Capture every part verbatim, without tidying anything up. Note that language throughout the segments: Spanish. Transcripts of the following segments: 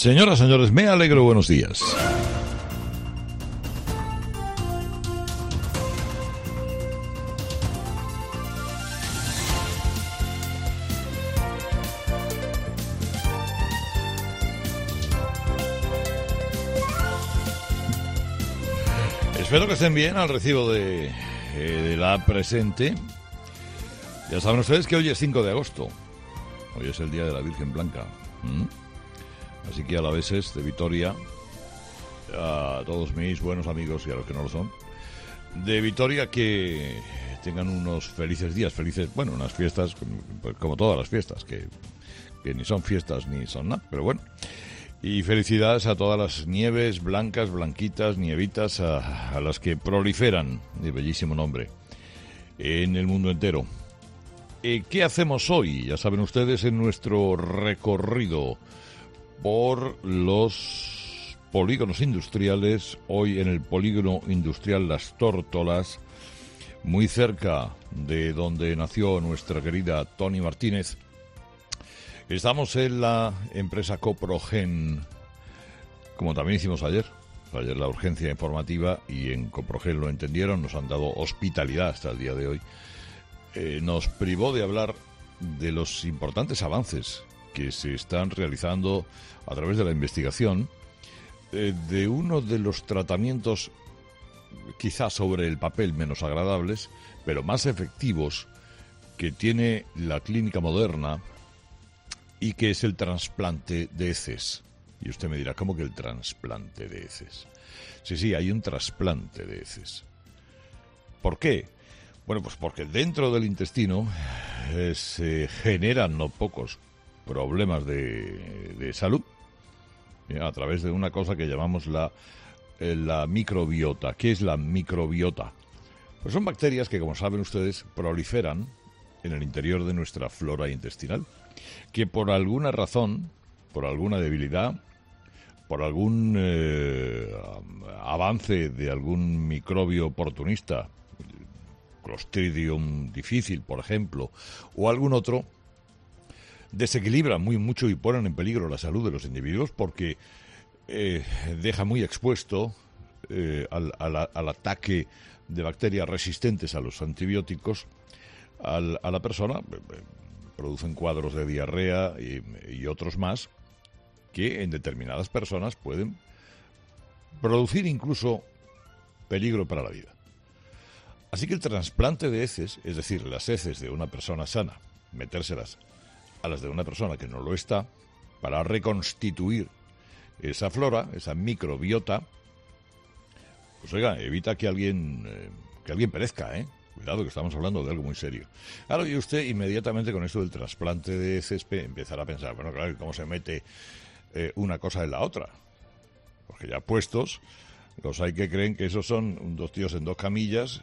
Señoras, señores, me alegro, buenos días. Espero que estén bien al recibo de, de la presente. Ya saben ustedes que hoy es cinco de agosto. Hoy es el Día de la Virgen Blanca. ¿Mm? Así que a la vez es de Vitoria, a todos mis buenos amigos y a los que no lo son, de Vitoria, que tengan unos felices días, felices, bueno, unas fiestas, como, como todas las fiestas, que, que ni son fiestas ni son nada, pero bueno. Y felicidades a todas las nieves blancas, blanquitas, nievitas, a, a las que proliferan, de bellísimo nombre, en el mundo entero. Eh, ¿Qué hacemos hoy? Ya saben ustedes, en nuestro recorrido por los polígonos industriales, hoy en el polígono industrial Las Tórtolas, muy cerca de donde nació nuestra querida Toni Martínez. Estamos en la empresa Coprogen, como también hicimos ayer, ayer la urgencia informativa, y en Coprogen lo entendieron, nos han dado hospitalidad hasta el día de hoy. Eh, nos privó de hablar de los importantes avances que se están realizando a través de la investigación eh, de uno de los tratamientos, quizás sobre el papel menos agradables, pero más efectivos, que tiene la clínica moderna, y que es el trasplante de heces. Y usted me dirá, ¿cómo que el trasplante de heces? Sí, sí, hay un trasplante de heces. ¿Por qué? Bueno, pues porque dentro del intestino eh, se generan no pocos problemas de, de salud, ¿sí?, a través de una cosa que llamamos la, eh, la microbiota. ¿Qué es la microbiota? Pues son bacterias que, como saben ustedes, proliferan en el interior de nuestra flora intestinal, que por alguna razón, por alguna debilidad, por algún eh, avance de algún microbio oportunista, Clostridium difícil, por ejemplo, o algún otro, desequilibran muy mucho y ponen en peligro la salud de los individuos, porque eh, deja muy expuesto eh, al, al, al ataque de bacterias resistentes a los antibióticos al, a la persona. Producen cuadros de diarrea y, y otros más que en determinadas personas pueden producir incluso peligro para la vida. Así que el trasplante de heces, es decir, las heces de una persona sana, metérselas a las de una persona que no lo está, para reconstituir esa flora, esa microbiota, pues oiga, evita que alguien, eh, que alguien perezca, ¿eh? Cuidado, que estamos hablando de algo muy serio. Claro, y usted inmediatamente con esto del trasplante de heces empezará a pensar, bueno, claro, ¿cómo se mete eh, una cosa en la otra? Porque ya puestos, los hay que creen que esos son dos tíos en dos camillas,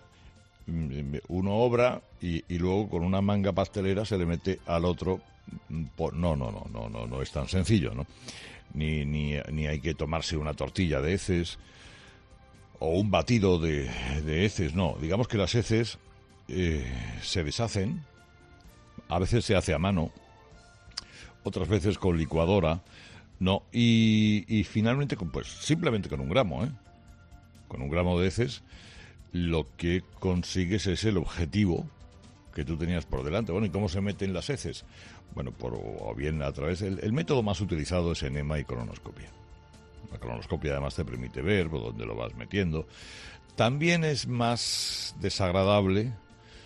uno obra y, y luego con una manga pastelera se le mete al otro. Por... No, no, no, no, no, no es tan sencillo, ¿no? Ni, ni, ni hay que tomarse una tortilla de heces o un batido de, de heces, no. Digamos que las heces eh, se deshacen, a veces se hace a mano, otras veces con licuadora, no, y, y finalmente, pues simplemente con un gramo, ¿eh? Con un gramo de heces, lo que consigues es el objetivo que tú tenías por delante. Bueno, ¿y cómo se meten las heces? Bueno, por, o bien a través... El, el método más utilizado es enema y colonoscopia. La colonoscopia además te permite ver por dónde lo vas metiendo. También es más desagradable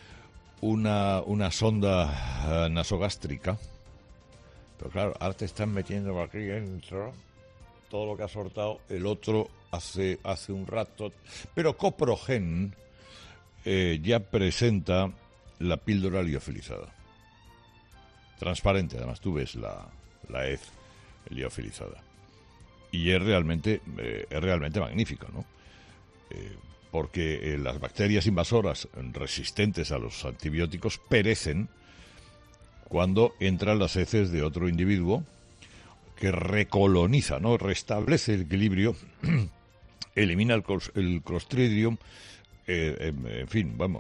una, una sonda uh, nasogástrica. Pero claro, ahora te están metiendo por aquí dentro todo lo que has soltado el otro hace, hace un rato. Pero Coprogen eh, ya presenta la píldora liofilizada. Transparente, además, tú ves la, la hez liofilizada. Y es realmente, eh, es realmente magnífico, ¿no? Eh, porque eh, las bacterias invasoras resistentes a los antibióticos perecen cuando entran las heces de otro individuo que recoloniza, ¿no? Restablece el equilibrio, elimina el, el Clostridium, eh, en, en fin, vamos,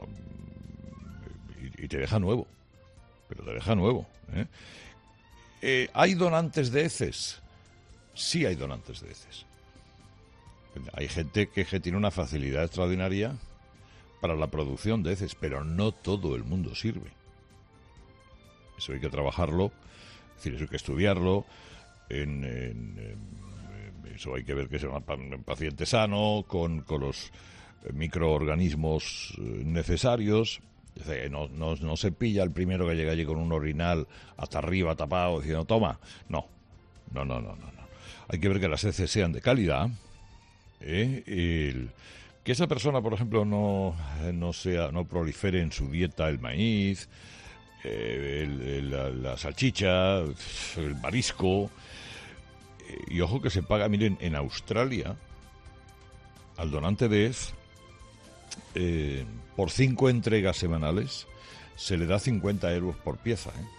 y, y te deja nuevo, pero te deja nuevo, ¿eh? Eh, ¿Hay donantes de heces? sí hay donantes de heces. Hay gente que, que tiene una facilidad extraordinaria para la producción de heces, pero no todo el mundo sirve. Eso hay que trabajarlo, es decir, eso hay que estudiarlo, en, en, en, eso hay que ver que sea un paciente sano, con, con los microorganismos necesarios. Es decir, no, no, no se pilla el primero que llega allí con un orinal hasta arriba tapado diciendo toma. No, no, no, no, no. no. Hay que ver que las heces sean de calidad. ¿eh? El, que esa persona, por ejemplo, no, no, sea, no prolifere en su dieta el maíz, eh, el, el, la, la salchicha, el marisco. Eh, y ojo que se paga, miren, en Australia, al donante de hez, eh, por cinco entregas semanales, se le da cincuenta euros por pieza. ¿eh?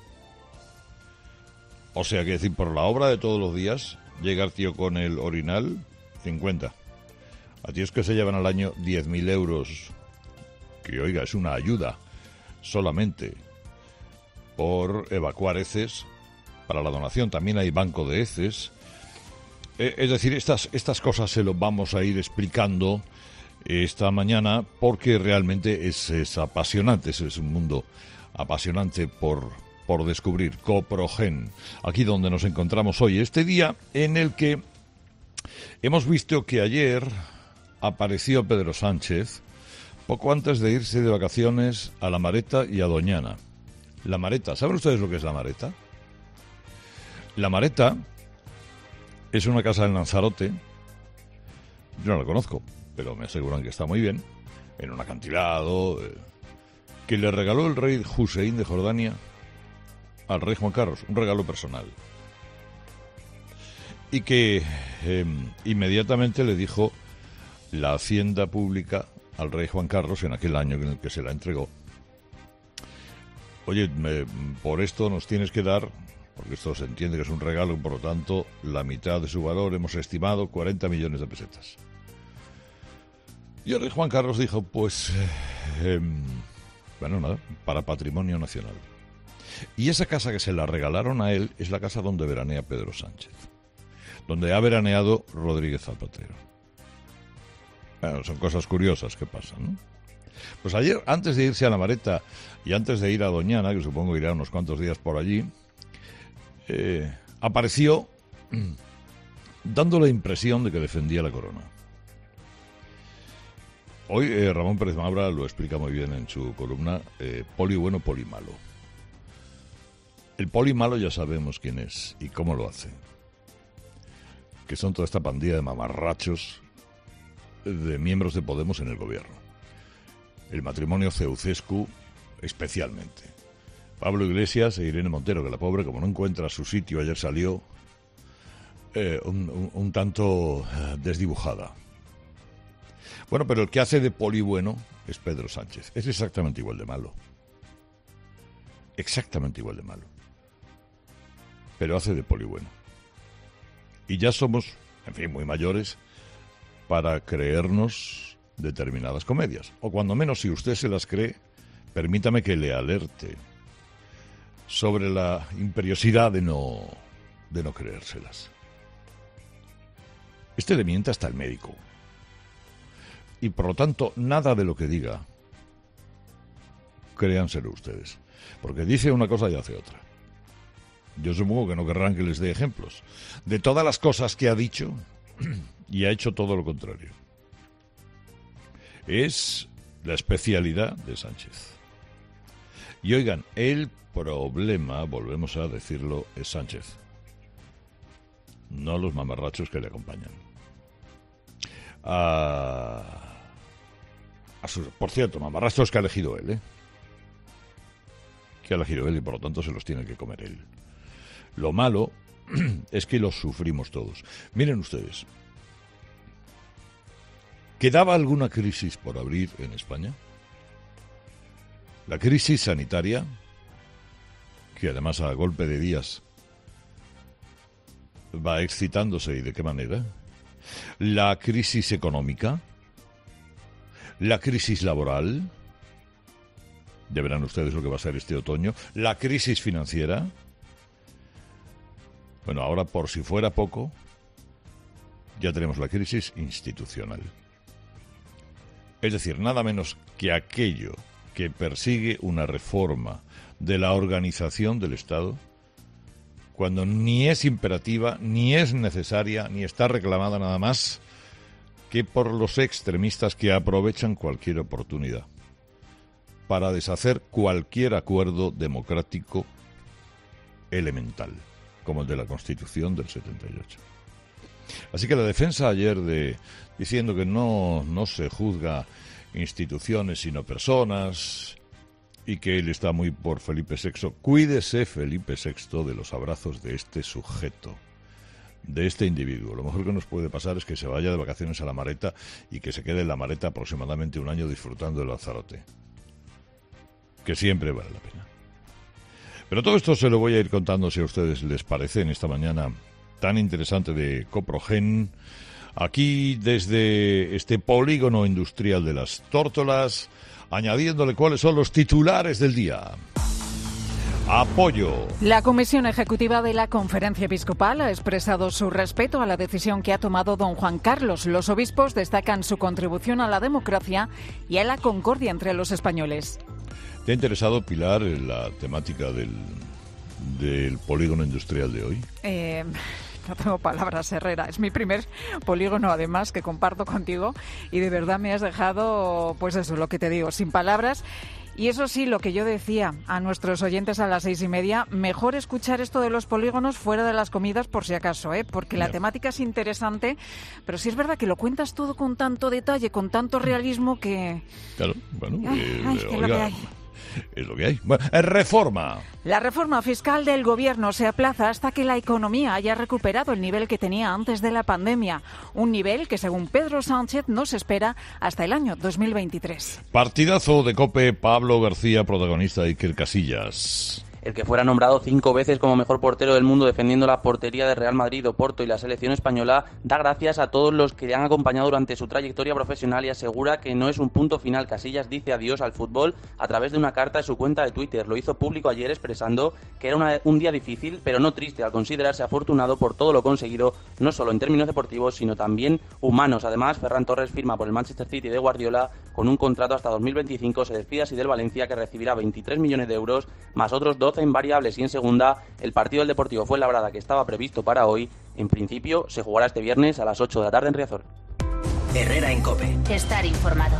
O sea, que decir, por la obra de todos los días, llega el tío con el orinal, cincuenta. A tíos que se llevan al año diez mil euros, que oiga, es una ayuda solamente por evacuar heces para la donación. También hay banco de heces. Eh, es decir, estas, estas cosas se lo vamos a ir explicando esta mañana porque realmente es, es apasionante, es, es un mundo apasionante por, por descubrir. Coprogen, aquí donde nos encontramos hoy, este día en el que hemos visto que ayer apareció Pedro Sánchez poco antes de irse de vacaciones a La Mareta y a Doñana. La Mareta, ¿saben ustedes lo que es La Mareta? La Mareta es una casa en Lanzarote, yo no la conozco, pero me aseguran que está muy bien, en un acantilado, eh, que le regaló el rey Hussein de Jordania al rey Juan Carlos, un regalo personal. Y que eh, inmediatamente le dijo la hacienda pública al rey Juan Carlos en aquel año en el que se la entregó: oye, me, por esto nos tienes que dar, porque esto se entiende que es un regalo, por lo tanto, la mitad de su valor, hemos estimado cuarenta millones de pesetas. Y el rey Juan Carlos dijo, pues, eh, eh, bueno, nada, para patrimonio nacional. Y esa casa que se la regalaron a él es la casa donde veranea Pedro Sánchez, donde ha veraneado Rodríguez Zapatero. Bueno, son cosas curiosas que pasan, ¿no? Pues ayer, antes de irse a La Mareta y antes de ir a Doñana, que supongo irá unos cuantos días por allí, eh, apareció dando la impresión de que defendía la corona. Hoy eh, Ramón Pérez Mabra lo explica muy bien en su columna, eh, poli bueno, poli malo. El poli malo ya sabemos quién es y cómo lo hace. Que son toda esta pandilla de mamarrachos de miembros de Podemos en el gobierno. El matrimonio Ceaușescu especialmente. Pablo Iglesias e Irene Montero, que la pobre, como no encuentra su sitio, ayer salió eh, un, un, un tanto eh, desdibujada. Bueno, pero el que hace de poli bueno es Pedro Sánchez. Es exactamente igual de malo. Exactamente igual de malo. Pero hace de poli bueno. Y ya somos, en fin, muy mayores para creernos determinadas comedias. O cuando menos, si usted se las cree, permítame que le alerte sobre la imperiosidad de no, de no creérselas. Este le miente hasta el médico. Y por lo tanto, nada de lo que diga, créanselo ustedes. Porque dice una cosa y hace otra. Yo supongo que no querrán que les dé ejemplos de todas las cosas que ha dicho y ha hecho todo lo contrario. Es la especialidad de Sánchez. Y oigan, el problema, volvemos a decirlo, es Sánchez, no los mamarrachos que le acompañan. A, a sus, por cierto, mamarrachos que ha elegido él, ¿eh? que ha elegido él y por lo tanto se los tiene que comer él. Lo malo es que los sufrimos todos. Miren ustedes, ¿quedaba alguna crisis por abrir en España? La crisis sanitaria, que además a golpe de días va excitándose, ¿y de qué manera? La crisis económica, la crisis laboral, ya verán ustedes lo que va a ser este otoño, la crisis financiera. Bueno, ahora por si fuera poco, ya tenemos la crisis institucional. Es decir, nada menos que aquello que persigue una reforma de la organización del Estado, cuando ni es imperativa, ni es necesaria, ni está reclamada nada más que por los extremistas que aprovechan cualquier oportunidad para deshacer cualquier acuerdo democrático elemental, como el de la Constitución del setenta y ocho. Así que la defensa ayer de diciendo que no, no se juzga instituciones sino personas y que él está muy por Felipe sexto, cuídese Felipe sexto de los abrazos de este sujeto, de este individuo. Lo mejor que nos puede pasar es que se vaya de vacaciones a la Mareta y que se quede en la Mareta aproximadamente un año disfrutando del Lanzarote, que siempre vale la pena. Pero todo esto se lo voy a ir contando, si a ustedes les parece, en esta mañana tan interesante de Coprogen, aquí desde este polígono industrial de las Tórtolas, añadiéndole cuáles son los titulares del día. Apoyo. La Comisión Ejecutiva de la Conferencia Episcopal ha expresado su respeto a la decisión que ha tomado don Juan Carlos. Los obispos destacan su contribución a la democracia y a la concordia entre los españoles. ¿Te ha interesado, Pilar, la temática del, del polígono industrial de hoy? Eh... No tengo palabras, Herrera. Es mi primer polígono, además, que comparto contigo. Y de verdad me has dejado, pues eso, lo que te digo, sin palabras. Y eso sí, lo que yo decía a nuestros oyentes a las seis y media, mejor escuchar esto de los polígonos fuera de las comidas por si acaso, ¿eh? Porque la yeah. temática es interesante, pero sí es verdad que lo cuentas todo con tanto detalle, con tanto realismo que... Claro, bueno, ay, eh, ay, oiga, es lo que hay. Es lo que hay. Bueno, reforma. La reforma fiscal del Gobierno se aplaza hasta que la economía haya recuperado el nivel que tenía antes de la pandemia. Un nivel que, según Pedro Sánchez, no se espera hasta el año dos mil veintitrés. Partidazo de COPE, Pablo García, protagonista de Iker Casillas. El que fuera nombrado cinco veces como mejor portero del mundo defendiendo la portería de Real Madrid, Oporto y la selección española, da gracias a todos los que le han acompañado durante su trayectoria profesional y asegura que no es un punto final. Casillas dice adiós al fútbol a través de una carta de su cuenta de Twitter. Lo hizo público ayer expresando que era una, un día difícil, pero no triste, al considerarse afortunado por todo lo conseguido, no solo en términos deportivos, sino también humanos. Además, Ferran Torres firma por el Manchester City de Guardiola con un contrato hasta dos mil veinticinco. Se despide así del Valencia, que recibirá veintitrés millones de euros, más otros doce en variables. Y en segunda, el partido del Deportivo Fuenlabrada, que estaba previsto para hoy, en principio se jugará este viernes a las ocho de la tarde en Riazor. Herrera en COPE. Estar informado.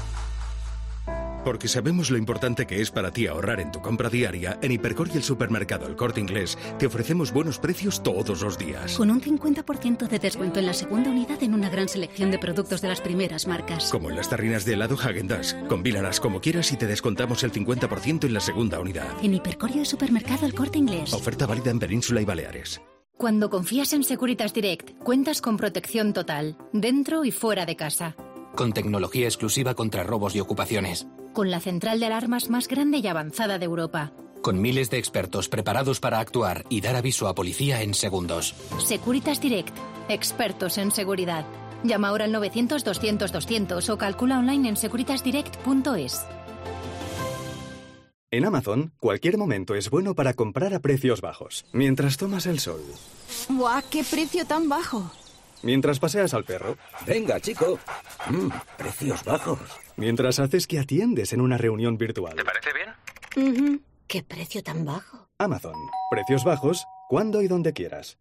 Porque sabemos lo importante que es para ti ahorrar en tu compra diaria, en Hipercor y el supermercado El Corte Inglés te ofrecemos buenos precios todos los días. Con un cincuenta por ciento de descuento en la segunda unidad en una gran selección de productos de las primeras marcas. Como en las tarrinas de helado Häagen-Dazs. Combínalas como quieras y te descontamos el cincuenta por ciento en la segunda unidad. En Hipercor y el supermercado El Corte Inglés. Oferta válida en Península y Baleares. Cuando confías en Securitas Direct, cuentas con protección total, dentro y fuera de casa. Con tecnología exclusiva contra robos y ocupaciones. Con la central de alarmas más grande y avanzada de Europa. Con miles de expertos preparados para actuar y dar aviso a policía en segundos. Securitas Direct. Expertos en seguridad. Llama ahora al novecientos doscientos doscientos o calcula online en securitas direct punto es. En Amazon, cualquier momento es bueno para comprar a precios bajos. Mientras tomas el sol. ¡Buah, qué precio tan bajo! Mientras paseas al perro. Venga, chico. Mm, precios bajos. Mientras haces que atiendes en una reunión virtual. ¿Te parece bien? Uh-huh. ¿Qué precio tan bajo? Amazon. Precios bajos, cuando y donde quieras.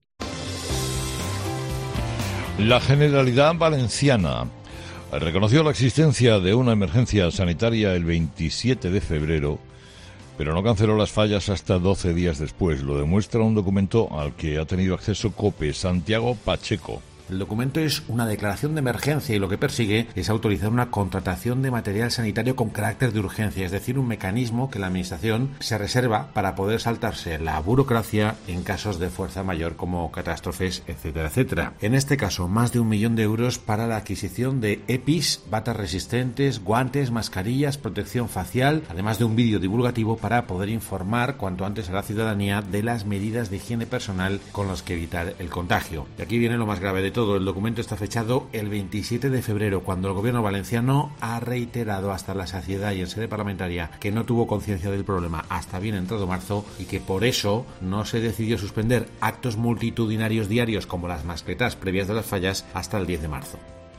La Generalidad Valenciana reconoció la existencia de una emergencia sanitaria el veintisiete de febrero, pero no canceló las fallas hasta doce días después. Lo demuestra un documento al que ha tenido acceso COPE. Santiago Pacheco. El documento es una declaración de emergencia y lo que persigue es autorizar una contratación de material sanitario con carácter de urgencia, es decir, un mecanismo que la Administración se reserva para poder saltarse la burocracia en casos de fuerza mayor como catástrofes, etcétera, etcétera. En este caso, más de un millón de euros para la adquisición de EPIs, batas resistentes, guantes, mascarillas, protección facial, además de un vídeo divulgativo para poder informar cuanto antes a la ciudadanía de las medidas de higiene personal con las que evitar el contagio. Y aquí viene lo más grave de todo. todo, el documento está fechado el veintisiete de febrero, cuando el gobierno valenciano ha reiterado hasta la saciedad y en sede parlamentaria que no tuvo conciencia del problema hasta bien entrado marzo y que por eso no se decidió suspender actos multitudinarios diarios como las mascletas previas de las fallas hasta el diez de marzo.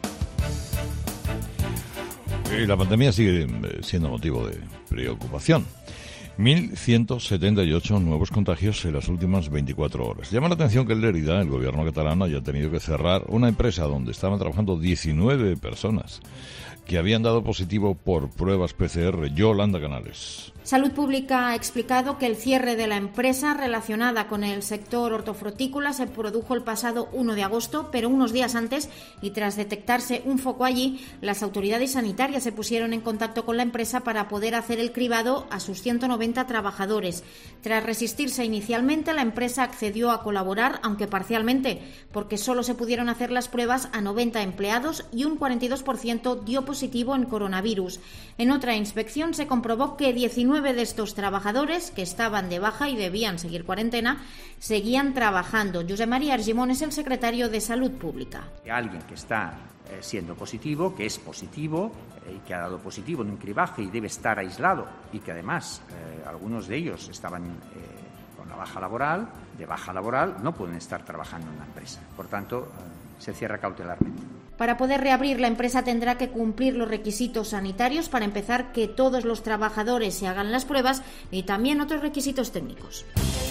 Y la pandemia sigue siendo motivo de preocupación. mil ciento setenta y ocho nuevos contagios en las últimas veinticuatro horas. Llama la atención que en Lérida, el gobierno catalán, haya tenido que cerrar una empresa donde estaban trabajando diecinueve personas que habían dado positivo por pruebas P C R. Yolanda Canales. Salud Pública ha explicado que el cierre de la empresa relacionada con el sector hortofrutícola se produjo el pasado uno de agosto, pero unos días antes, y tras detectarse un foco allí, las autoridades sanitarias se pusieron en contacto con la empresa para poder hacer el cribado a sus ciento noventa trabajadores. Tras resistirse inicialmente, la empresa accedió a colaborar, aunque parcialmente, porque solo se pudieron hacer las pruebas a noventa empleados y un cuarenta y dos por ciento dio positivo en coronavirus. En otra inspección se comprobó que diecinueve de estos trabajadores, que estaban de baja y debían seguir cuarentena, seguían trabajando. José María Argimón es el secretario de Salud Pública. Alguien que está eh, siendo positivo, que es positivo eh, y que ha dado positivo en un cribaje y debe estar aislado y que además eh, algunos de ellos estaban eh, con la baja laboral, de baja laboral, no pueden estar trabajando en la empresa. Por tanto, eh, se cierra cautelarmente. Para poder reabrir, la empresa tendrá que cumplir los requisitos sanitarios, para empezar, que todos los trabajadores se hagan las pruebas y también otros requisitos técnicos.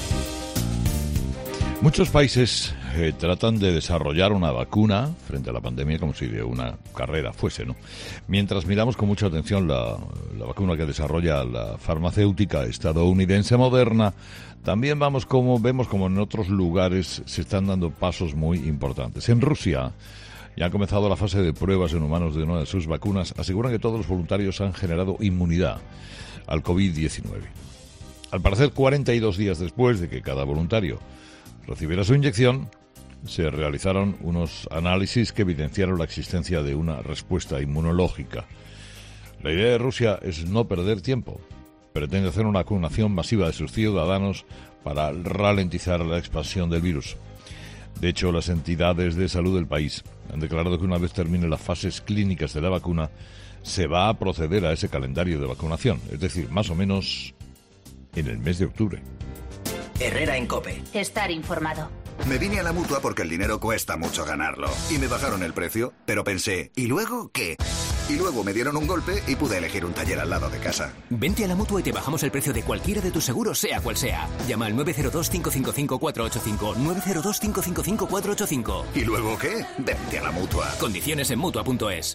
Muchos países eh, tratan de desarrollar una vacuna frente a la pandemia como si de una carrera fuese, ¿no? Mientras miramos con mucha atención la, la vacuna que desarrolla la farmacéutica estadounidense Moderna, también vamos como vemos como en otros lugares se están dando pasos muy importantes. En Rusia ya ha comenzado la fase de pruebas en humanos de una de sus vacunas. Aseguran que todos los voluntarios han generado inmunidad al covid diecinueve. Al parecer, cuarenta y dos días después de que cada voluntario recibiera su inyección, se realizaron unos análisis que evidenciaron la existencia de una respuesta inmunológica. La idea de Rusia es no perder tiempo. Pretende hacer una vacunación masiva de sus ciudadanos para ralentizar la expansión del virus. De hecho, las entidades de salud del país han declarado que una vez termine las fases clínicas de la vacuna, se va a proceder a ese calendario de vacunación, es decir, más o menos en el mes de octubre. Herrera en COPE. Estar informado. Me vine a la Mutua porque el dinero cuesta mucho ganarlo. Y me bajaron el precio, pero pensé, ¿y luego qué? Y luego me dieron un golpe y pude elegir un taller al lado de casa. Vente a la Mutua y te bajamos el precio de cualquiera de tus seguros, sea cual sea. Llama al nueve cero dos, cinco cinco cinco, cuatro ocho cinco, nueve cero dos, cinco cinco cinco, cuatro ocho cinco. ¿Y luego qué? Vente a la Mutua. Condiciones en Mutua punto es.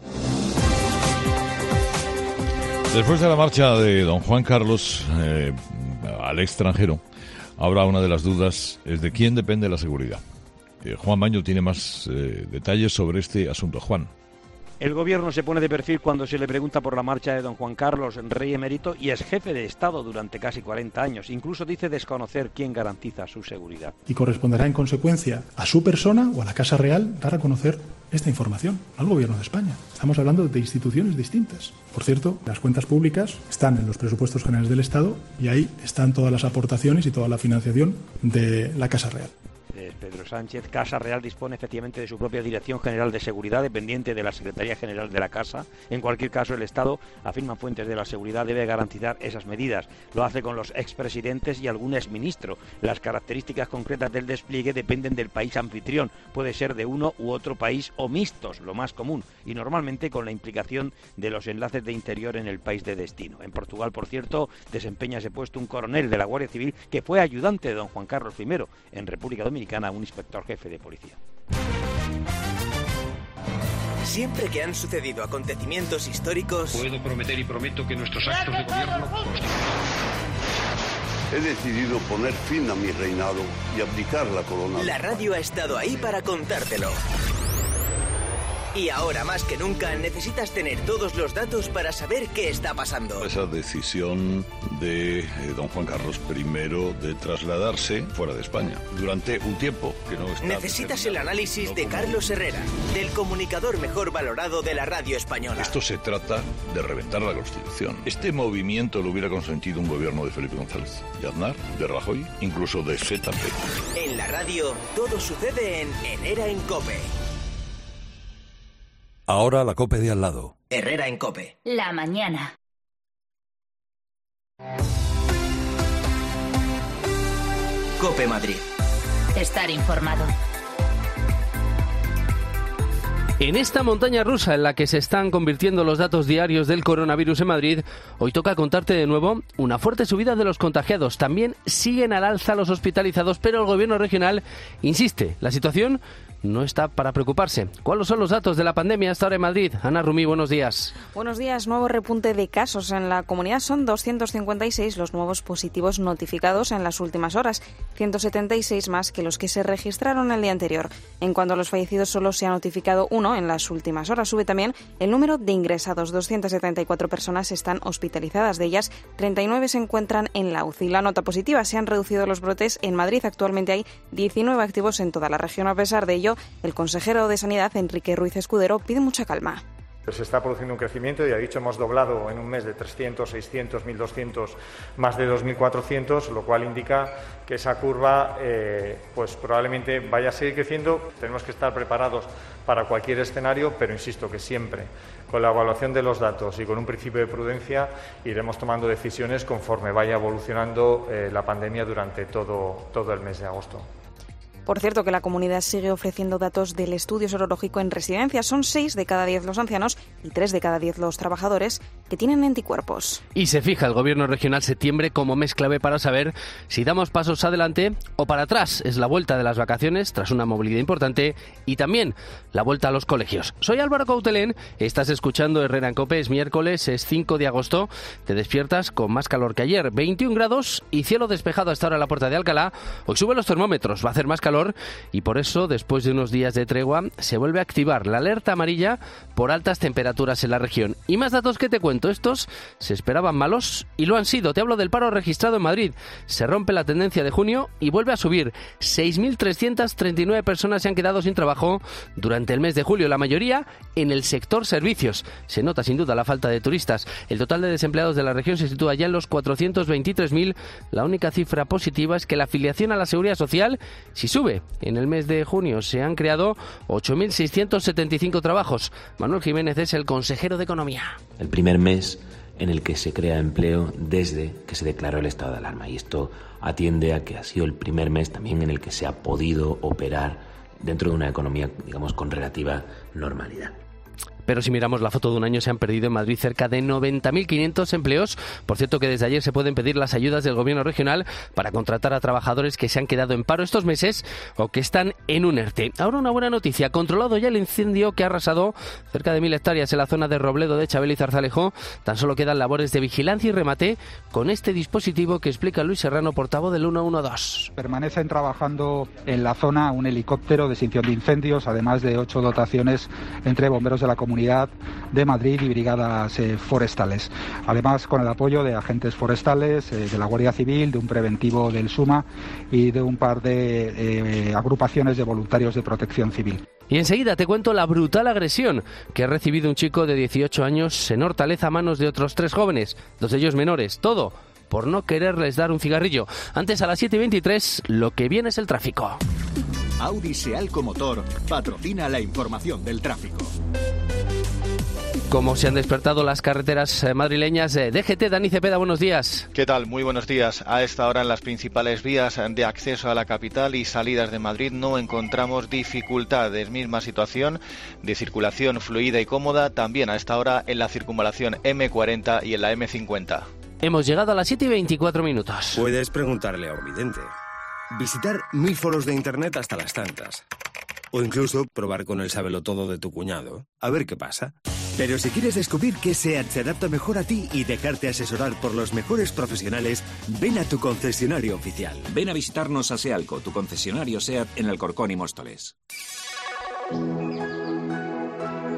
Después de la marcha de don Juan Carlos eh, al extranjero, ahora una de las dudas es de quién depende la seguridad. Eh, Juan Baño tiene más eh, detalles sobre este asunto. Juan. El gobierno se pone de perfil cuando se le pregunta por la marcha de don Juan Carlos, rey emérito, y es jefe de Estado durante casi cuarenta años. Incluso dice desconocer quién garantiza su seguridad. Y corresponderá en consecuencia a su persona o a la Casa Real dar a conocer esta información al gobierno de España. Estamos hablando de instituciones distintas. Por cierto, las cuentas públicas están en los presupuestos generales del Estado y ahí están todas las aportaciones y toda la financiación de la Casa Real. Pedro Sánchez. Casa Real dispone efectivamente de su propia Dirección General de Seguridad, dependiente de la Secretaría General de la Casa. En cualquier caso, el Estado, afirman fuentes de la seguridad, debe garantizar esas medidas. Lo hace con los expresidentes y algún exministro. Las características concretas del despliegue dependen del país anfitrión. Puede ser de uno u otro país o mixtos, lo más común, y normalmente con la implicación de los enlaces de interior en el país de destino. En Portugal, por cierto, desempeña ese puesto un coronel de la Guardia Civil que fue ayudante de don Juan Carlos primero. En República Dominicana, un inspector jefe de policía. Siempre que han sucedido acontecimientos históricos... Puedo prometer y prometo que nuestros actos de gobierno... He decidido poner fin a mi reinado y abdicar la corona. La radio ha estado ahí para contártelo. Y ahora más que nunca necesitas tener todos los datos para saber qué está pasando. Esa decisión de eh, don Juan Carlos primero de trasladarse fuera de España durante un tiempo que no está... Necesitas el análisis de Carlos Herrera, del comunicador mejor valorado de la radio española. Esto se trata de reventar la Constitución. Este movimiento lo hubiera consentido un gobierno de Felipe González, de Aznar, de Rajoy, incluso de Z P. En la radio, todo sucede en Herrera en COPE. Ahora la COPE de al lado. Herrera en COPE. La mañana. COPE Madrid. Estar informado. En esta montaña rusa en la que se están convirtiendo los datos diarios del coronavirus en Madrid, hoy toca contarte de nuevo una fuerte subida de los contagiados. También siguen al alza los hospitalizados, pero el gobierno regional insiste, la situación no está para preocuparse. ¿Cuáles son los datos de la pandemia hasta ahora en Madrid? Ana Rumí, buenos días. Buenos días. Nuevo repunte de casos en la comunidad. Son doscientos cincuenta y seis los nuevos positivos notificados en las últimas horas, ciento setenta y seis más que los que se registraron el día anterior. En cuanto a los fallecidos, solo se ha notificado uno en las últimas horas. Sube también el número de ingresados. doscientas setenta y cuatro personas están hospitalizadas. De ellas, treinta y nueve se encuentran en la U C I. La nota positiva: se han reducido los brotes en Madrid. Actualmente hay diecinueve activos en toda la región. A pesar de ello, el consejero de Sanidad, Enrique Ruiz Escudero, pide mucha calma. Se está produciendo un crecimiento, ya he dicho, hemos doblado en un mes de trescientos, seiscientos, mil doscientos, más de dos mil cuatrocientos, lo cual indica que esa curva eh, pues probablemente vaya a seguir creciendo. Tenemos que estar preparados para cualquier escenario, pero insisto que siempre con la evaluación de los datos y con un principio de prudencia iremos tomando decisiones conforme vaya evolucionando eh, la pandemia durante todo, todo el mes de agosto. Por cierto, que la comunidad sigue ofreciendo datos del estudio serológico en residencias. Son seis de cada diez los ancianos y tres de cada diez los trabajadores que tienen anticuerpos. Y se fija el gobierno regional septiembre como mes clave para saber si damos pasos adelante o para atrás. Es la vuelta de las vacaciones tras una movilidad importante y también la vuelta a los colegios. Soy Álvaro Coutelén, estás escuchando Herrera en COPE. Es miércoles, es cinco de agosto. Te despiertas con más calor que ayer. veintiún grados y cielo despejado hasta ahora en la Puerta de Alcalá. Hoy suben los termómetros, va a hacer más calor. Y por eso, después de unos días de tregua, se vuelve a activar la alerta amarilla por altas temperaturas en la región. Y más datos que te cuento, estos se esperaban malos y lo han sido. Te hablo del paro registrado en Madrid. Se rompe la tendencia de junio y vuelve a subir. seis mil trescientas treinta y nueve personas se han quedado sin trabajo durante el mes de julio, la mayoría en el sector servicios. Se nota sin duda la falta de turistas. El total de desempleados de la región se sitúa ya en los cuatrocientos veintitrés mil. La única cifra positiva es que la afiliación a la Seguridad Social sí sube. En el mes de junio se han creado ocho mil seiscientos setenta y cinco trabajos. Manuel Jiménez es el consejero de Economía. El primer mes en el que se crea empleo desde que se declaró el estado de alarma. Y esto atiende a que ha sido el primer mes también en el que se ha podido operar dentro de una economía, digamos, con relativa normalidad. Pero si miramos la foto de un año, se han perdido en Madrid cerca de noventa mil quinientos empleos. Por cierto, que desde ayer se pueden pedir las ayudas del gobierno regional para contratar a trabajadores que se han quedado en paro estos meses o que están en un ERTE. Ahora una buena noticia. Controlado ya el incendio que ha arrasado cerca de mil hectáreas en la zona de Robledo de Chabel y Zarzalejo. Tan solo quedan labores de vigilancia y remate con este dispositivo que explica Luis Serrano, portavoz del ciento doce. Permanecen trabajando en la zona un helicóptero de extinción de incendios, además de ocho dotaciones entre bomberos de la comunidad de Madrid y brigadas eh, forestales. Además, con el apoyo de agentes forestales, eh, de la Guardia Civil, de un preventivo del SUMA y de un par de eh, agrupaciones de voluntarios de protección civil. Y enseguida te cuento la brutal agresión que ha recibido un chico de dieciocho años en Hortaleza a manos de otros tres jóvenes, dos de ellos menores. Todo por no quererles dar un cigarrillo. Antes, a las siete y veintitrés, lo que viene es el tráfico. Audi Sealco Motor patrocina la información del tráfico. Cómo se han despertado las carreteras madrileñas. D G T, Dani Cepeda, buenos días. ¿Qué tal? Muy buenos días. A esta hora en las principales vías de acceso a la capital y salidas de Madrid no encontramos dificultades. Misma situación de circulación fluida y cómoda también a esta hora en la circunvalación eme cuarenta y en la eme cincuenta. Hemos llegado a las siete y veinticuatro minutos. Puedes preguntarle a un vidente. Visitar mil foros de internet hasta las tantas. O incluso probar con el sabelotodo de tu cuñado. A ver qué pasa. Pero si quieres descubrir qué SEAT se adapta mejor a ti y dejarte asesorar por los mejores profesionales, ven a tu concesionario oficial. Ven a visitarnos a Sealco, tu concesionario SEAT en Alcorcón y Móstoles.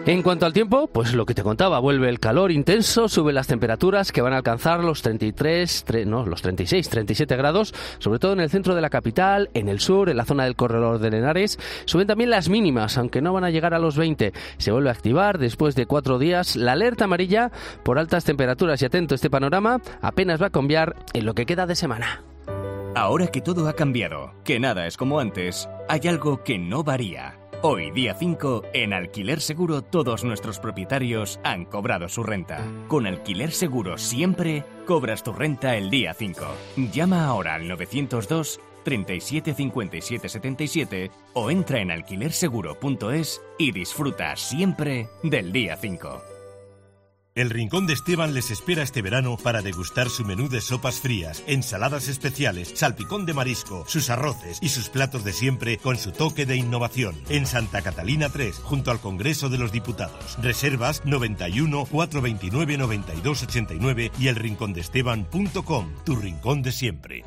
En cuanto al tiempo, pues lo que te contaba, vuelve el calor intenso, suben las temperaturas que van a alcanzar los treinta y tres, tre, no, los treinta y seis, treinta y siete grados, sobre todo en el centro de la capital, en el sur, en la zona del corredor de Henares. Suben también las mínimas, aunque no van a llegar a los veinte. Se vuelve a activar después de cuatro días la alerta amarilla por altas temperaturas y atento, este panorama apenas va a cambiar en lo que queda de semana. Ahora que todo ha cambiado, que nada es como antes, hay algo que no varía. Hoy, día cinco, en Alquiler Seguro todos nuestros propietarios han cobrado su renta. Con Alquiler Seguro siempre cobras tu renta el día cinco. Llama ahora al novecientos dos, treinta y siete, cincuenta y siete, setenta y siete o entra en alquiler seguro punto es y disfruta siempre del día cinco. El Rincón de Esteban les espera este verano para degustar su menú de sopas frías, ensaladas especiales, salpicón de marisco, sus arroces y sus platos de siempre con su toque de innovación. En Santa Catalina tres, junto al Congreso de los Diputados. Reservas noventa y uno, cuatrocientos veintinueve, noventa y dos ochenta y nueve y el rincón de esteban punto com, tu rincón de siempre.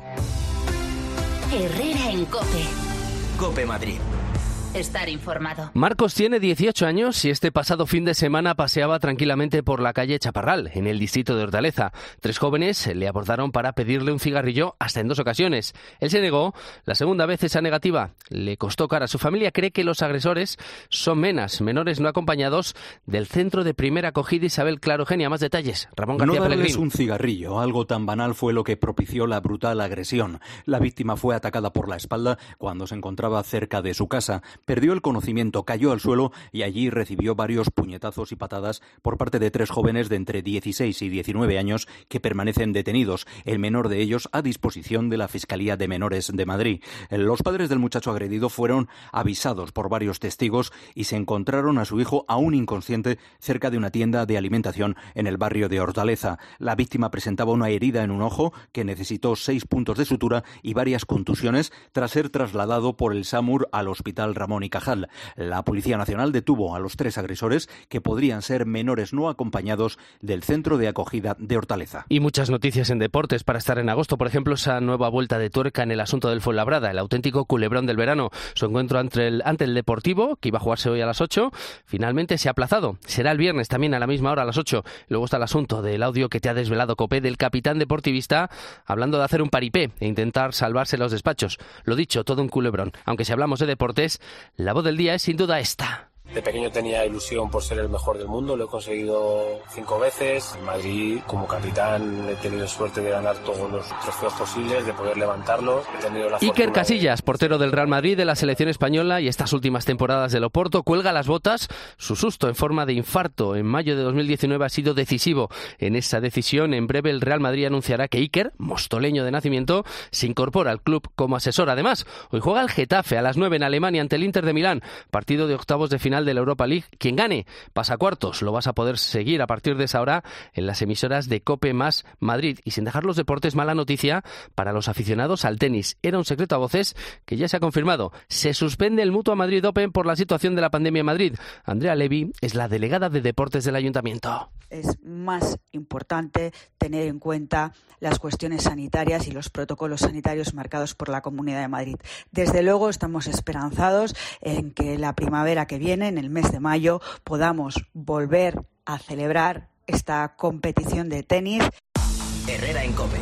Herrera en COPE. COPE Madrid. Estar informado. Marcos tiene dieciocho años y este pasado fin de semana paseaba tranquilamente por la calle Chaparral, en el distrito de Hortaleza. Tres jóvenes le abordaron para pedirle un cigarrillo hasta en dos ocasiones. Él se negó. La segunda vez esa negativa le costó cara. Su familia cree que los agresores son menas, menores no acompañados del Centro de Primera Acogida Isabel Claro Genia. Más detalles. Ramón García No darles Pellegrín. un cigarrillo, algo tan banal fue lo que propició la brutal agresión. La víctima fue atacada por la espalda cuando se encontraba cerca de su casa. Perdió el conocimiento, cayó al suelo y allí recibió varios puñetazos y patadas por parte de tres jóvenes de entre dieciséis y diecinueve años que permanecen detenidos, el menor de ellos a disposición de la Fiscalía de Menores de Madrid. Los padres del muchacho agredido fueron avisados por varios testigos y se encontraron a su hijo aún inconsciente cerca de una tienda de alimentación en el barrio de Hortaleza. La víctima presentaba una herida en un ojo que necesitó seis puntos de sutura y varias contusiones tras ser trasladado por el SAMUR al Hospital Ramón y Cajal. La Policía Nacional detuvo a los tres agresores que podrían ser menores no acompañados del Centro de Acogida de Hortaleza. Y muchas noticias en deportes para estar en agosto. Por ejemplo, esa nueva vuelta de tuerca en el asunto del Fuenlabrada, el auténtico culebrón del verano. Su encuentro ante el, ante el Deportivo, que iba a jugarse hoy a las ocho, finalmente se ha aplazado. Será el viernes también a la misma hora, a las ocho. Luego está el asunto del audio que te ha desvelado COPE del capitán deportivista hablando de hacer un paripé e intentar salvarse los despachos. Lo dicho, todo un culebrón. Aunque si hablamos de deportes, la voz del día es sin duda esta. De pequeño tenía ilusión por ser el mejor del mundo, lo he conseguido cinco veces. En Madrid, como capitán, he tenido suerte de ganar todos los trofeos posibles, de poder levantarlos. He tenido la Iker Casillas, de... portero del Real Madrid, de la selección española y estas últimas temporadas del Oporto, cuelga las botas. Su susto en forma de infarto en mayo de dos mil diecinueve ha sido decisivo. En esa decisión, en breve el Real Madrid anunciará que Iker, mostoleño de nacimiento, se incorpora al club como asesor. Además, hoy juega el Getafe a las nueve en Alemania ante el Inter de Milán, partido de octavos de final de la Europa League. Quien gane pasa a cuartos. Lo vas a poder seguir a partir de esa hora en las emisoras de COPE más Madrid. Y sin dejar los deportes, mala noticia para los aficionados al tenis. Era un secreto a voces que ya se ha confirmado. Se suspende el Mutua Madrid Open por la situación de la pandemia en Madrid. Andrea Levy es la delegada de deportes del Ayuntamiento. Es más importante tener en cuenta las cuestiones sanitarias y los protocolos sanitarios marcados por la Comunidad de Madrid. Desde luego estamos esperanzados en que la primavera que viene, en el mes de mayo, podamos volver a celebrar esta competición de tenis. Herrera en COPE.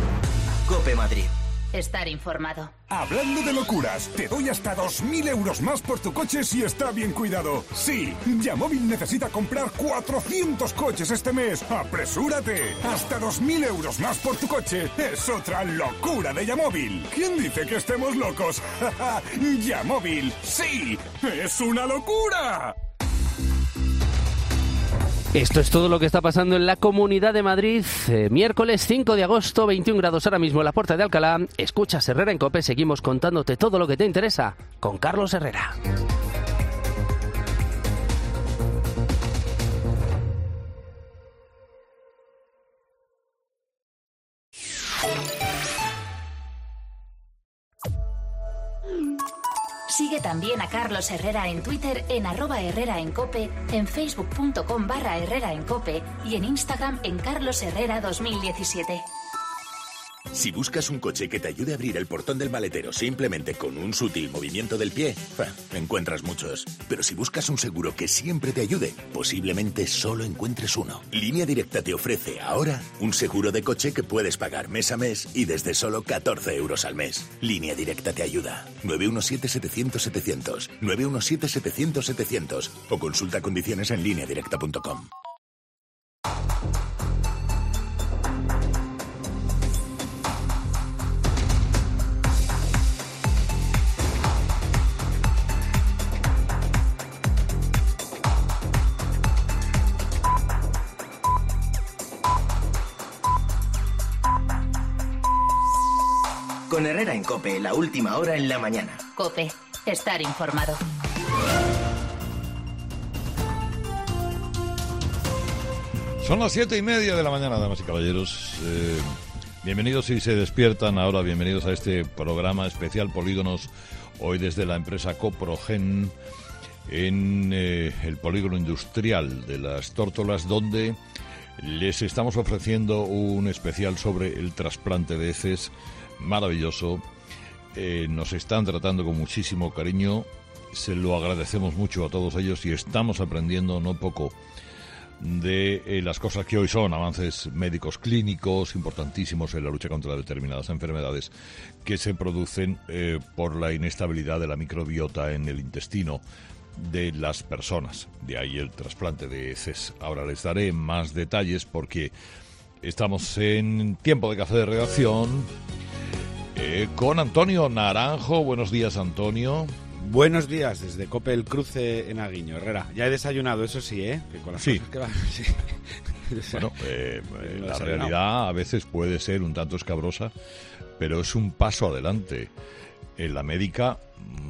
COPE Madrid. Estar informado. Hablando de locuras, te doy hasta dos mil euros más por tu coche si está bien cuidado. Sí, Yamóvil necesita comprar cuatrocientos coches este mes. ¡Apresúrate! Hasta dos mil euros más por tu coche. Es otra locura de Yamóvil. ¿Quién dice que estemos locos? Yamóvil, sí, es una locura. Esto es todo lo que está pasando en la Comunidad de Madrid. Eh, miércoles cinco de agosto, veintiún grados ahora mismo en la Puerta de Alcalá. Escuchas Herrera en COPE, seguimos contándote todo lo que te interesa con Carlos Herrera. Sigue también a Carlos Herrera en Twitter en arroba Herrera en COPE, en facebook.com barra Herrera en COPE y en Instagram en Carlos Herrera dos mil diecisiete. Si buscas un coche que te ayude a abrir el portón del maletero simplemente con un sutil movimiento del pie, encuentras muchos. Pero si buscas un seguro que siempre te ayude, posiblemente solo encuentres uno. Línea Directa te ofrece ahora un seguro de coche que puedes pagar mes a mes y desde solo catorce euros al mes. Línea Directa te ayuda. nueve uno siete, setecientos, setecientos. nueve uno siete, setecientos, setecientos. O consulta condiciones en línea directa punto com. Con Herrera en COPE, la última hora en la mañana. COPE, estar informado. Son las siete y media de la mañana, damas y caballeros. Eh, bienvenidos si se despiertan ahora, bienvenidos a este programa especial Polígonos, hoy desde la empresa Coprogen, en eh, el polígono industrial de Las Tórtolas, donde les estamos ofreciendo un especial sobre el trasplante de heces maravilloso. Eh, nos están tratando con muchísimo cariño, se lo agradecemos mucho a todos ellos y estamos aprendiendo no poco de eh, las cosas que hoy son avances médicos clínicos importantísimos en la lucha contra determinadas enfermedades que se producen eh, por la inestabilidad de la microbiota en el intestino de las personas. De ahí el trasplante de heces. Ahora les daré más detalles porque estamos en tiempo de café de redacción eh, con Antonio Naranjo. Buenos días, Antonio. Buenos días, desde Cope el Cruce en Aguiño, Herrera. Ya he desayunado, eso sí, ¿eh? Que con las sí. cosas que van... Sí. Bueno, eh, la realidad a veces puede ser un tanto escabrosa, pero es un paso adelante. En la médica,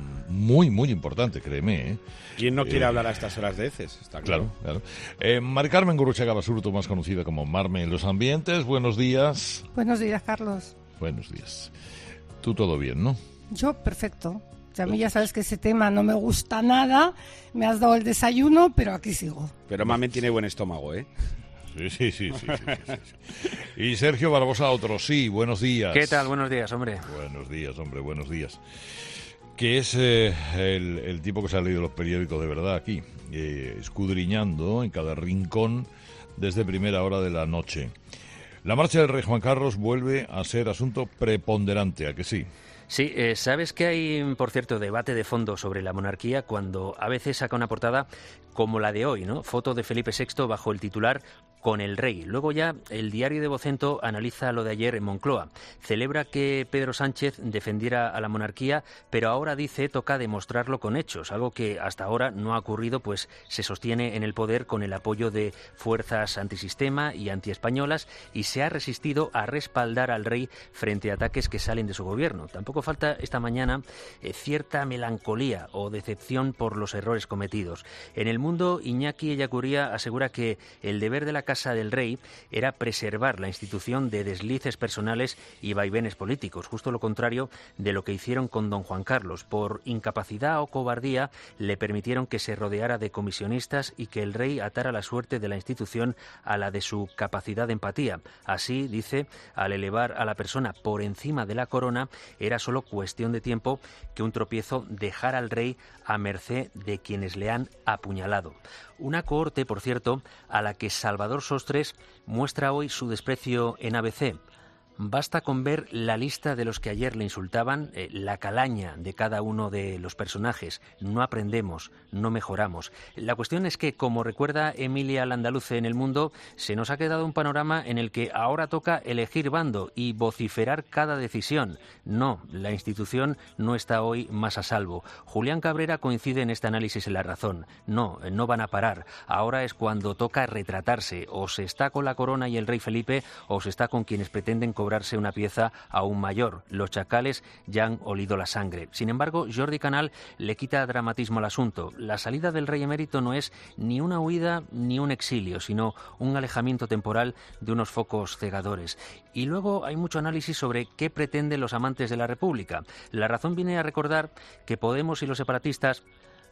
muy, muy importante, créeme, ¿eh? ¿Quién no quiere eh, hablar a estas horas de heces? Está claro. Claro, claro. Eh, Mari Carmen Gurruchaga Basurto, más conocida como Marme en los ambientes. Buenos días. Buenos días, Carlos. Buenos días. Tú todo bien, ¿no? Yo, perfecto. A mí ya sabes que ese tema no me gusta nada. Me has dado el desayuno, pero aquí sigo. Pero Mamen tiene buen estómago, ¿eh? Sí, sí, sí, sí, sí, sí, sí. Y Sergio Barbosa, otro sí. Buenos días. ¿Qué tal? Buenos días, hombre. Buenos días, hombre, buenos días. Que es eh, el, el tipo que se ha leído los periódicos de verdad aquí, eh, escudriñando en cada rincón desde primera hora de la noche. La marcha del rey Juan Carlos vuelve a ser asunto preponderante, ¿a que sí? Sí, eh, ¿sabes que hay, por cierto, debate de fondo sobre la monarquía cuando a veces saca una portada como la de hoy, ¿no? Foto de Felipe sexto bajo el titular "Con el rey". Luego ya el diario de Vocento analiza lo de ayer en Moncloa. Celebra que Pedro Sánchez defendiera a la monarquía, pero ahora dice toca demostrarlo con hechos, algo que hasta ahora no ha ocurrido, pues se sostiene en el poder con el apoyo de fuerzas antisistema y antiespañolas y se ha resistido a respaldar al rey frente a ataques que salen de su gobierno. Tampoco falta esta mañana eh, cierta melancolía o decepción por los errores cometidos. En El Mundo, Iñaki Ellacuría asegura que el deber de la Casa del Rey era preservar la institución de deslices personales y vaivenes políticos, justo lo contrario de lo que hicieron con don Juan Carlos. Por incapacidad o cobardía le permitieron que se rodeara de comisionistas y que el rey atara la suerte de la institución a la de su capacidad de empatía. Así, dice, al elevar a la persona por encima de la corona, era solo cuestión de tiempo que un tropiezo dejara al rey a merced de quienes le han apuñalado. Una cohorte, por cierto, a la que Salvador Sostres muestra hoy su desprecio en A B C. Basta con ver la lista de los que ayer le insultaban, eh, la calaña de cada uno de los personajes. No aprendemos, no mejoramos. La cuestión es que, como recuerda Emilia Landaluce en El Mundo, se nos ha quedado un panorama en el que ahora toca elegir bando y vociferar cada decisión. No, la institución no está hoy más a salvo. Julián Cabrera coincide en este análisis en La Razón. No, no van a parar. Ahora es cuando toca retratarse. O se está con la corona y el rey Felipe, o se está con quienes pretenden cobrar una pieza aún mayor. Los chacales ya han olido la sangre. Sin embargo, Jordi Canal le quita dramatismo al asunto. La salida del rey emérito no es ni una huida ni un exilio, sino un alejamiento temporal de unos focos cegadores. Y luego hay mucho análisis sobre qué pretenden los amantes de la República. La Razón viene a recordar que Podemos y los separatistas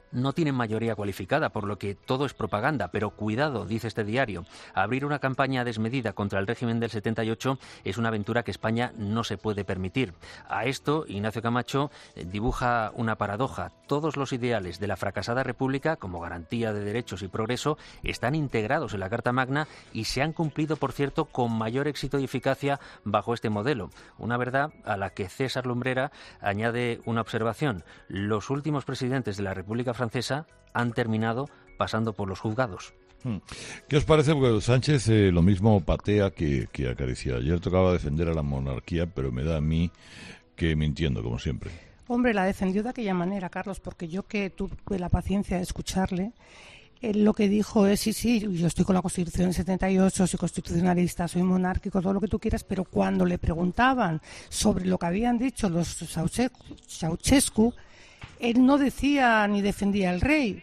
no tienen mayoría cualificada, por lo que todo es propaganda. Pero cuidado, dice este diario, abrir una campaña desmedida contra el régimen del setenta y ocho es una aventura que España no se puede permitir. A esto, Ignacio Camacho dibuja una paradoja. Todos los ideales de la fracasada República, como garantía de derechos y progreso, están integrados en la Carta Magna y se han cumplido, por cierto, con mayor éxito y eficacia bajo este modelo. Una verdad a la que César Lumbrera añade una observación. Los últimos presidentes de la República Francesa han terminado pasando por los juzgados. ¿Qué os parece? Porque Sánchez eh, lo mismo patea que, que acaricia. Ayer tocaba defender a la monarquía, pero me da a mí que mintiendo, como siempre. Hombre, la defendió de aquella manera, Carlos, porque yo que tuve la paciencia de escucharle, él lo que dijo es, sí, sí, yo estoy con la Constitución del setenta y ocho, soy constitucionalista, soy monárquico, todo lo que tú quieras, pero cuando le preguntaban sobre lo que habían dicho los Ceausescu, él no decía ni defendía al rey.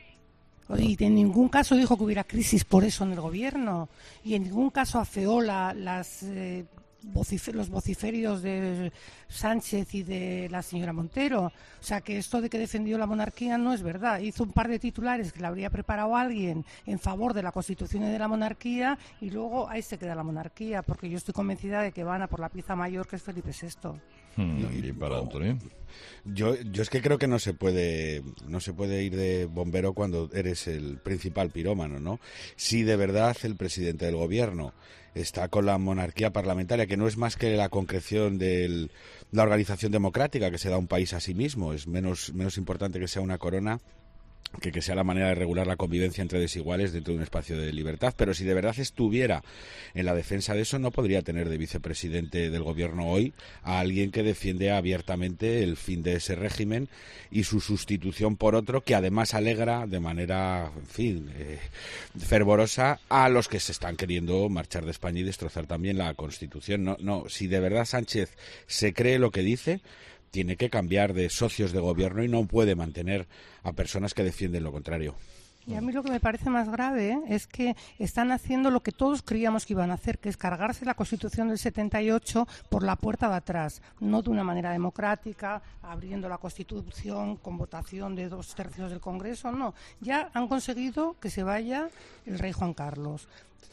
Y en ningún caso dijo que hubiera crisis por eso en el gobierno. Y en ningún caso afeó la, las, eh, vocifer- los vociferios de Sánchez y de la señora Montero. O sea, que esto de que defendió la monarquía no es verdad. Hizo un par de titulares que le habría preparado alguien en favor de la Constitución y de la monarquía, y luego ahí se queda la monarquía, porque yo estoy convencida de que van a por la pieza mayor, que es Felipe sexto. Hmm, y para Antonio. Yo, yo es que creo que no se puede no se puede ir de bombero cuando eres el principal pirómano, ¿no? Si de verdad el presidente del gobierno está con la monarquía parlamentaria, que no es más que la concreción de la organización democrática que se da a un país a sí mismo, es menos, menos importante que sea una corona que, que sea la manera de regular la convivencia entre desiguales dentro de un espacio de libertad. Pero si de verdad estuviera en la defensa de eso, no podría tener de vicepresidente del gobierno hoy a alguien que defiende abiertamente el fin de ese régimen y su sustitución por otro que además alegra de manera, en fin, eh, fervorosa a los que se están queriendo marchar de España y destrozar también la Constitución. No, no, si de verdad Sánchez se cree lo que dice, tiene que cambiar de socios de gobierno y no puede mantener a personas que defienden lo contrario. Y a mí lo que me parece más grave ¿eh? es que están haciendo lo que todos creíamos que iban a hacer, que es cargarse la Constitución del setenta y ocho por la puerta de atrás, no de una manera democrática, abriendo la Constitución con votación de dos tercios del Congreso, no. Ya han conseguido que se vaya el rey Juan Carlos,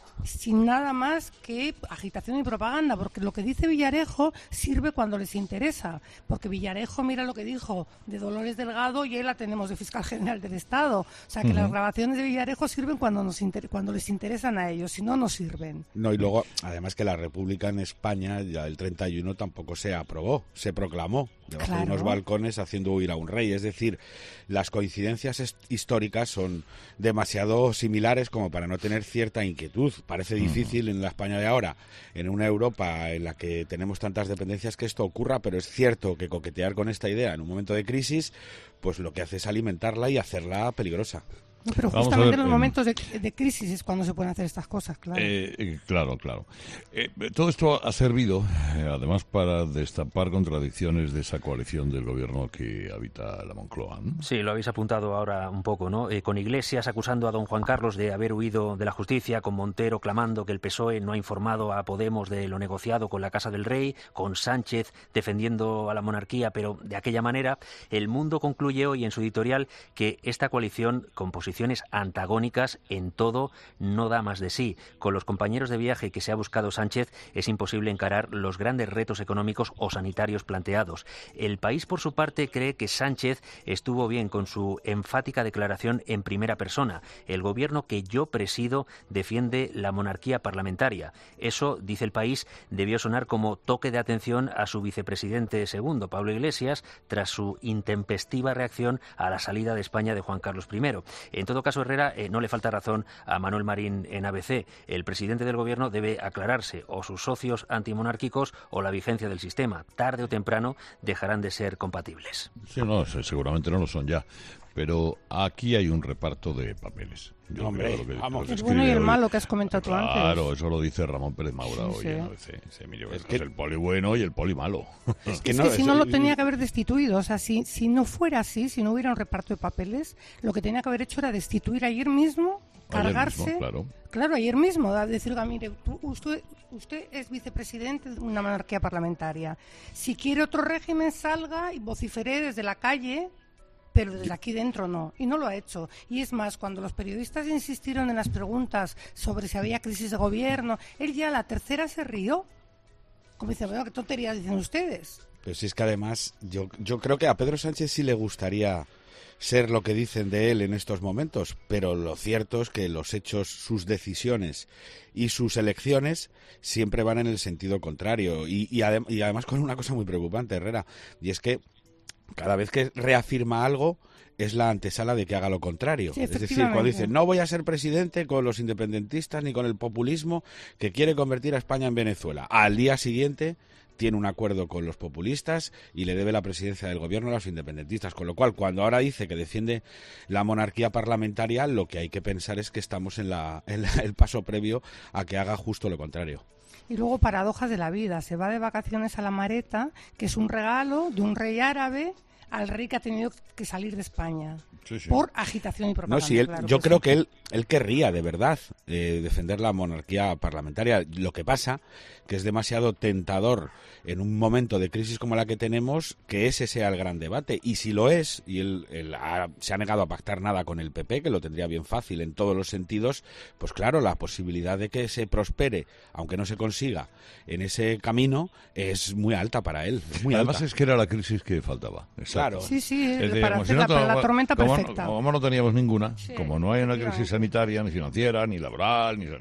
sin nada más que agitación y propaganda, porque lo que dice Villarejo sirve cuando les interesa, porque Villarejo, mira lo que dijo de Dolores Delgado y él la tenemos de fiscal general del Estado, o sea que uh-huh. las grabaciones de Villarejo sirven cuando nos inter- cuando les interesan a ellos, si no, no sirven. No, y luego, además que la República en España, ya el treinta y uno tampoco se aprobó, se proclamó debajo claro. de unos balcones haciendo huir a un rey, es decir, las coincidencias est- históricas son demasiado similares como para no tener cierta inquietud. Parece difícil en la España de ahora, en una Europa en la que tenemos tantas dependencias, que esto ocurra, pero es cierto que coquetear con esta idea en un momento de crisis, pues lo que hace es alimentarla y hacerla peligrosa. No, pero justamente en los momentos de, de crisis es cuando se pueden hacer estas cosas, claro. Eh, eh, claro, claro. Eh, todo esto ha servido, eh, además, para destapar contradicciones de esa coalición del gobierno que habita la Moncloa, ¿no? Sí, lo habéis apuntado ahora un poco, ¿no? Eh, con Iglesias acusando a don Juan Carlos de haber huido de la justicia, con Montero clamando que el P S O E no ha informado a Podemos de lo negociado con la Casa del Rey, con Sánchez defendiendo a la monarquía, pero de aquella manera. El Mundo concluye hoy en su editorial que esta coalición, con posiciones antagónicas en todo, no da más de sí. Con los compañeros de viaje que se ha buscado Sánchez es imposible encarar los grandes retos económicos o sanitarios planteados. El País, por su parte, cree que Sánchez estuvo bien con su enfática declaración en primera persona. El gobierno que yo presido defiende la monarquía parlamentaria. Eso, dice El País, debió sonar como toque de atención a su vicepresidente segundo, Pablo Iglesias, tras su intempestiva reacción a la salida de España de Juan Carlos primero. En todo caso, Herrera, eh, no le falta razón a Manuel Marín en A B C. El presidente del gobierno debe aclararse, o sus socios antimonárquicos o la vigencia del sistema. Tarde o temprano dejarán de ser compatibles. Sí, no, seguramente no lo son ya. Pero aquí hay un reparto de papeles. Yo Hombre, creo que, vamos. El bueno y el malo que has comentado tú antes. Claro, eso lo dice Ramón Pérez Maura sí, hoy sí. en A B C. Sí, mire, es es que... el poli bueno y el poli malo. Es que, es no, que si no lo tenía que haber destituido. O sea, si, si no fuera así, si no hubiera un reparto de papeles, lo que tenía que haber hecho era destituir ayer mismo, cargarse. Ayer mismo, claro. Claro, ayer mismo, decir, mire, tú, usted, usted es vicepresidente de una monarquía parlamentaria. Si quiere otro régimen, salga y vocifere desde la calle, pero desde aquí dentro no, y no lo ha hecho. Y es más, cuando los periodistas insistieron en las preguntas sobre si había crisis de gobierno, él ya a la tercera se rió. Como dice, bueno, qué tonterías dicen ustedes. Pero si es que además, yo, yo creo que a Pedro Sánchez sí le gustaría ser lo que dicen de él en estos momentos, pero lo cierto es que los hechos, sus decisiones y sus elecciones siempre van en el sentido contrario. Y, y, adem- y además con una cosa muy preocupante, Herrera, y es que cada vez que reafirma algo es la antesala de que haga lo contrario. Sí, es decir, cuando dice, no voy a ser presidente con los independentistas ni con el populismo que quiere convertir a España en Venezuela. Al día siguiente tiene un acuerdo con los populistas y le debe la presidencia del gobierno a los independentistas. Con lo cual, cuando ahora dice que defiende la monarquía parlamentaria, lo que hay que pensar es que estamos en, la, en la, el paso previo a que haga justo lo contrario. Y luego paradojas de la vida. Se va de vacaciones a La Mareta, que es un regalo de un rey árabe al rey que ha tenido que salir de España. Sí, sí. Por agitación y propaganda. No, sí, él, claro yo que creo sí. que él, él querría de verdad eh, defender la monarquía parlamentaria. Lo que pasa que es demasiado tentador en un momento de crisis como la que tenemos que ese sea el gran debate. Y si lo es, y él, él ha, se ha negado a pactar nada con el P P, que lo tendría bien fácil en todos los sentidos, pues claro, la posibilidad de que se prospere, aunque no se consiga, en ese camino es muy alta para él. Es muy Además alta. es que era la crisis que faltaba. Exacto. Claro. Sí, sí, Es de, para como hacer si no la, to- la tormenta como, perfecta. Como no teníamos ninguna, Sí, como no hay una crisis efectivamente. sanitaria, ni financiera, ni laboral, ni,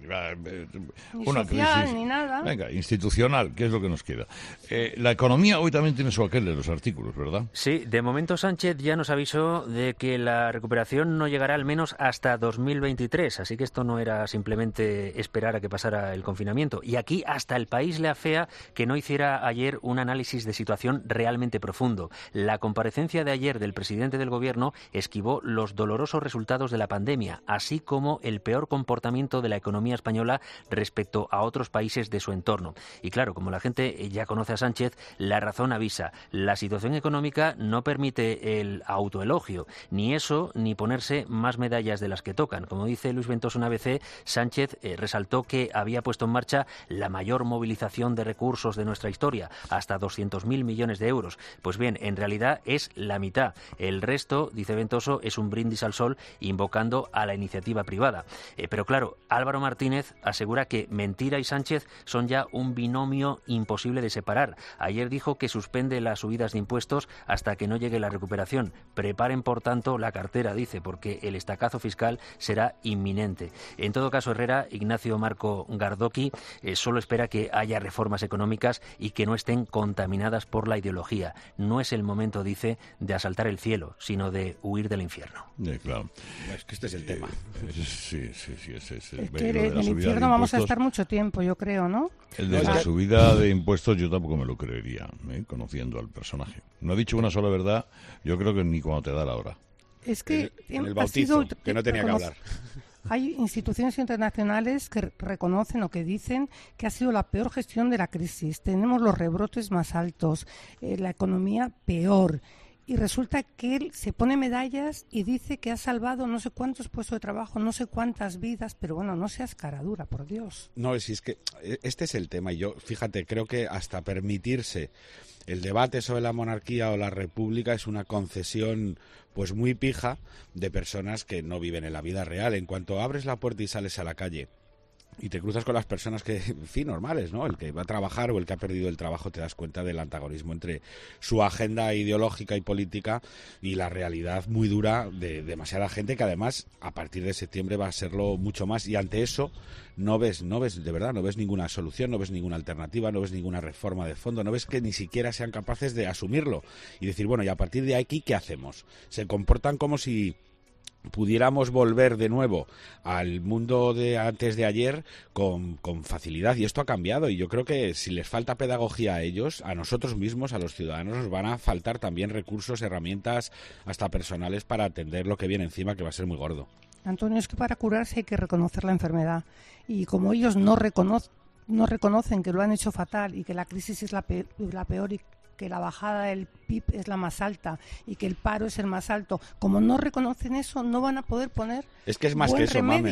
Ni una social, crisis, ni nada. Venga, institucional, ¿qué es lo que nos queda? Eh, la economía hoy también tiene su aquel de los artículos, ¿verdad? Sí, de momento Sánchez ya nos avisó de que la recuperación no llegará al menos hasta dos mil veintitrés, así que esto no era simplemente esperar a que pasara el confinamiento. Y aquí hasta el País le afea que no hiciera ayer un análisis de situación realmente profundo. La comparecencia de ayer del presidente del Gobierno esquivó los dolorosos resultados de la pandemia, así como el peor comportamiento de la economía española respecto a otros países de su entorno. Y claro, como la gente ya conoce a Sánchez, la razón avisa. La situación económica no permite el autoelogio, ni eso ni ponerse más medallas de las que tocan. Como dice Luis Ventoso en A B C, Sánchez eh, resaltó que había puesto en marcha la mayor movilización de recursos de nuestra historia, hasta doscientos mil millones de euros. Pues bien, en realidad es la mitad. El resto, dice Ventoso, es un brindis al sol invocando a la iniciativa privada. Eh, pero claro, Álvaro Martínez asegura que mentira y Sánchez son ya un binomio imposible de separar. Ayer dijo que suspende las subidas de impuestos hasta que no llegue la recuperación. Preparen, por tanto, la cartera, dice, porque el estacazo fiscal será inminente. En todo caso, Herrera, Ignacio Marco Gardoqui, eh, solo espera que haya reformas económicas y que no estén contaminadas por la ideología. No es el momento, dice, de asaltar el cielo, sino de huir del infierno. Eh, claro. Es que este es el tema. Eh, sí, sí, sí. Es, es, Es lo que de en la el subida de infierno vamos a impuestos. estar mucho tiempo, yo creo, ¿no? El de O la sea, subida de impuestos yo tampoco me lo creería, ¿eh? Conociendo al personaje. No ha dicho una sola verdad, yo creo que ni cuando te da la hora. Es que En el ha bautizo, sido- que no tenía que reconoc- hablar. Hay instituciones internacionales que reconocen o que dicen que ha sido la peor gestión de la crisis. Tenemos los rebrotes más altos, eh, la economía peor. Y resulta que él se pone medallas y dice que ha salvado no sé cuántos puestos de trabajo, no sé cuántas vidas, pero bueno, no seas cara dura, por Dios. No, si es que este es el tema. Y yo, fíjate, creo que hasta permitirse el debate sobre la monarquía o la república es una concesión pues muy pija de personas que no viven en la vida real. En cuanto abres la puerta y sales a la calle y te cruzas con las personas que, en fin, normales, ¿no? El que va a trabajar o el que ha perdido el trabajo, te das cuenta del antagonismo entre su agenda ideológica y política y la realidad muy dura de demasiada gente que además a partir de septiembre va a serlo mucho más. Y ante eso no ves, no ves, de verdad, no ves ninguna solución, no ves ninguna alternativa, no ves ninguna reforma de fondo, no ves que ni siquiera sean capaces de asumirlo y decir, bueno, y a partir de aquí, ¿qué hacemos? Se comportan como si pudiéramos volver de nuevo al mundo de antes de ayer con, con facilidad, y esto ha cambiado, y yo creo que si les falta pedagogía a ellos, a nosotros mismos, a los ciudadanos, nos van a faltar también recursos, herramientas, hasta personales para atender lo que viene encima, que va a ser muy gordo. Antonio, es que para curarse hay que reconocer la enfermedad. Y como ellos no, recono- no reconocen que lo han hecho fatal y que la crisis es la peor, la peor y que la bajada del P I B es la más alta y que el paro es el más alto, como no reconocen eso, no van a poder poner Es que es más buen que eso, remedio. Mamen.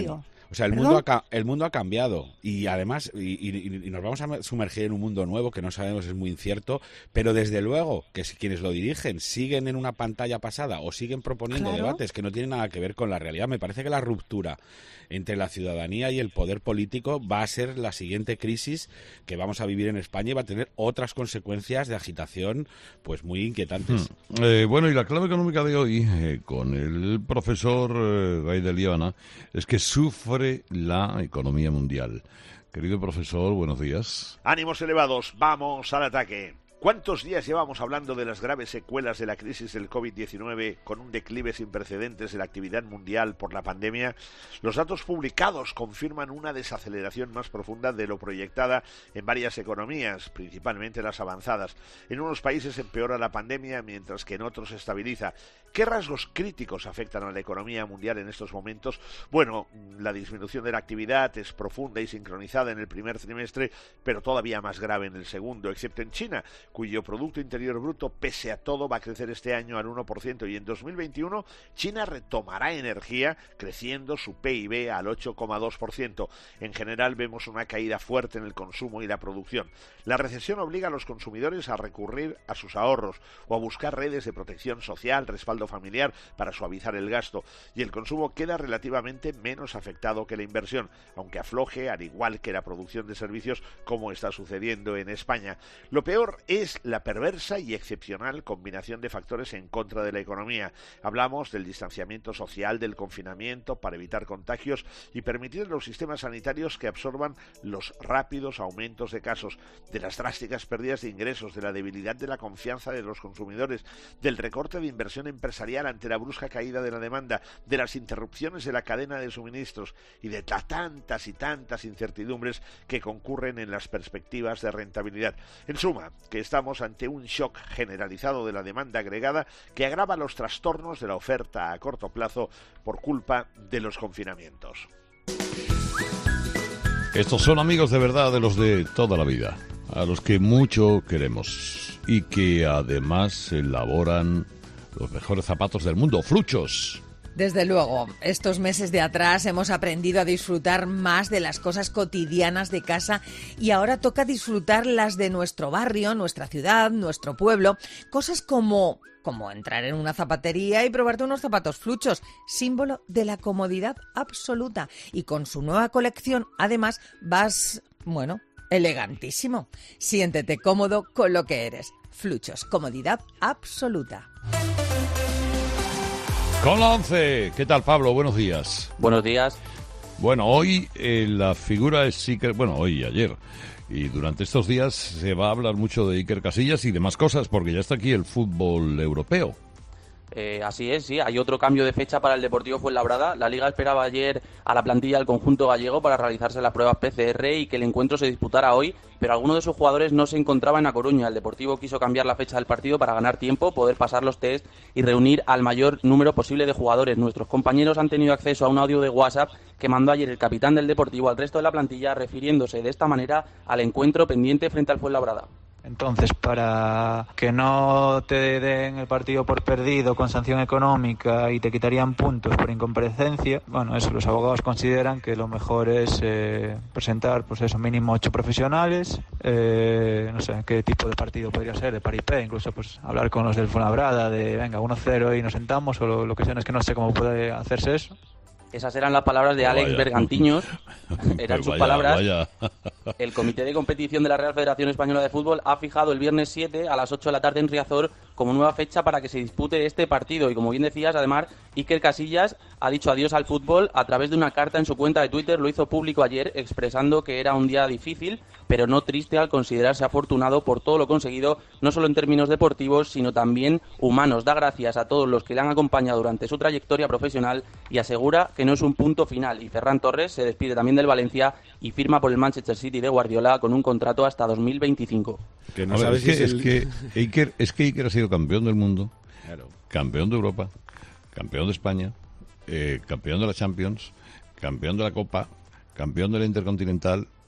O sea, el mundo, ha, el mundo ha cambiado y además y, y, y nos vamos a sumergir en un mundo nuevo que no sabemos, es muy incierto, pero desde luego que si quienes lo dirigen siguen en una pantalla pasada o siguen proponiendo claro. debates que no tienen nada que ver con la realidad. Me parece que la ruptura entre la ciudadanía y el poder político va a ser la siguiente crisis que vamos a vivir en España y va a tener otras consecuencias de agitación pues muy inquietantes. Hmm. Eh, bueno, y la clave económica de hoy, eh, con el profesor eh, Gay de Líbana, es que sufre la economía mundial. Querido profesor, buenos días. Ánimos elevados, vamos al ataque. ¿Cuántos días llevamos hablando de las graves secuelas de la crisis del COVID diecinueve con un declive sin precedentes de la actividad mundial por la pandemia? Los datos publicados confirman una desaceleración más profunda de lo proyectada en varias economías, principalmente las avanzadas. En unos países empeora la pandemia, mientras que en otros se estabiliza. ¿Qué rasgos críticos afectan a la economía mundial en estos momentos? Bueno, la disminución de la actividad es profunda y sincronizada en el primer trimestre, pero todavía más grave en el segundo, excepto en China, cuyo Producto Interior Bruto, pese a todo, va a crecer este año al uno por ciento, y en dos mil veintiuno China retomará energía, creciendo su P I B al ocho coma dos por ciento. En general vemos una caída fuerte en el consumo y la producción. La recesión obliga a los consumidores a recurrir a sus ahorros o a buscar redes de protección social, respaldo familiar para suavizar el gasto, y el consumo queda relativamente menos afectado que la inversión, aunque afloje al igual que la producción de servicios, como está sucediendo en España. Lo peor es la perversa y excepcional combinación de factores en contra de la economía. Hablamos del distanciamiento social, del confinamiento para evitar contagios y permitir a los sistemas sanitarios que absorban los rápidos aumentos de casos, de las drásticas pérdidas de ingresos, de la debilidad de la confianza de los consumidores, del recorte de inversión empresarial ante la brusca caída de la demanda, de las interrupciones de la cadena de suministros y de tantas y tantas incertidumbres que concurren en las perspectivas de rentabilidad. En suma, que estamos ante un shock generalizado de la demanda agregada que agrava los trastornos de la oferta a corto plazo por culpa de los confinamientos. Estos son amigos de verdad, de los de toda la vida, a los que mucho queremos y que además elaboran los mejores zapatos del mundo, Fluchos. Desde luego, estos meses de atrás hemos aprendido a disfrutar más de las cosas cotidianas de casa y ahora toca disfrutar las de nuestro barrio, nuestra ciudad, nuestro pueblo. Cosas como, como entrar en una zapatería y probarte unos zapatos Fluchos, símbolo de la comodidad absoluta. Y con su nueva colección, además, vas, bueno, elegantísimo. Siéntete cómodo con lo que eres. Fluchos, comodidad absoluta. Con la once, ¿qué tal, Pablo? Buenos días. Buenos días. Bueno, hoy eh, la figura es Iker, bueno, hoy y ayer, y durante estos días se va a hablar mucho de Iker Casillas y demás cosas, porque ya está aquí el fútbol europeo. Eh, así es, sí, hay otro cambio de fecha para el Deportivo Fuenlabrada. La Liga esperaba ayer a la plantilla del conjunto gallego para realizarse las pruebas P C R y que el encuentro se disputara hoy, pero alguno de sus jugadores no se encontraba en A Coruña. El Deportivo quiso cambiar la fecha del partido para ganar tiempo, poder pasar los test y reunir al mayor número posible de jugadores. Nuestros compañeros han tenido acceso a un audio de WhatsApp que mandó ayer el capitán del Deportivo al resto de la plantilla, refiriéndose de esta manera al encuentro pendiente frente al Fuenlabrada. Entonces, para que no te den el partido por perdido con sanción económica y te quitarían puntos por incomparecencia, bueno, eso, los abogados consideran que lo mejor es eh, presentar, pues eso, mínimo ocho profesionales, eh, no sé qué tipo de partido podría ser, de paripé, incluso pues hablar con los del Fuenlabrada de, venga, uno cero y nos sentamos, o lo, lo que sea, es que no sé cómo puede hacerse eso. Esas eran las palabras de Alex vaya. Bergantiños, eran sus vaya, palabras. Vaya. El Comité de Competición de la Real Federación Española de Fútbol ha fijado el viernes siete a las ocho de la tarde en Riazor como nueva fecha para que se dispute este partido. Y como bien decías, además, Iker Casillas ha dicho adiós al fútbol a través de una carta en su cuenta de Twitter. Lo hizo público ayer, expresando que era un día difícil, pero no triste, al considerarse afortunado por todo lo conseguido, no solo en términos deportivos, sino también humanos. Da gracias a todos los que le han acompañado durante su trayectoria profesional y asegura que no es un punto final. Y Ferran Torres se despide también del Valencia y firma por el Manchester City de Guardiola con un contrato hasta dos mil veinticinco. Que no a ver, sabes es, que, si es, es, el... que Iker, es que Iker ha sido campeón del mundo, claro, campeón de Europa, campeón de España, eh, campeón de la Champions, campeón de la Copa, campeón de la Intercontinental